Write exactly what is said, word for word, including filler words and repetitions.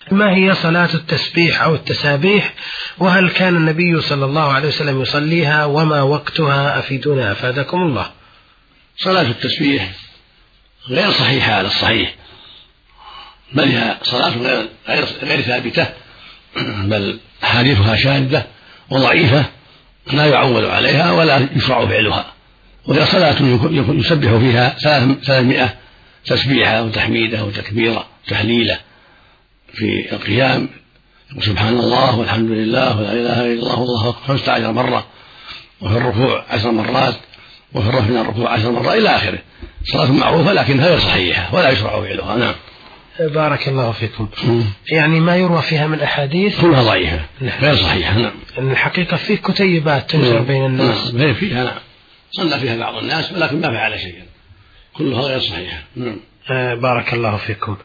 ما هي صلاة التسبيح أو التسابيح، وهل كان النبي صلى الله عليه وسلم يصليها، وما وقتها؟ أفيدونا أفادكم الله. صلاة التسبيح غير صحيحة على الصحيح، بل هي صلاة غير, غير, غير ثابتة، بل أحاديثها شاذة وضعيفة لا يعول عليها ولا يشرع فعلها، وهي صلاة يسبح فيها ثلاثمائة تسبيحة وتحميدة وتكبيرة وتهليلة في القيام، سبحان الله والحمد لله ولا إله إلا الله والله أكبر خمسة عشر مرة، وفي الركوع عشر مرات، وفي الرفع من الركوع عشر مرات إلى آخره. صلاة معروفة لكنها غير صحيحة ولا يشرع فعلها. نعم. بارك الله فيكم. يعني ما يروى فيها من أحاديث كلها ضعيفة غير صحيحة. نعم. إن الحقيقة فيه كتيبات تنشر بين الناس. نعم. فيها نعم صلى فيها بعض الناس ولكن ما فعل شيئا، كلها غير صحيحة. نعم. بارك الله فيكم.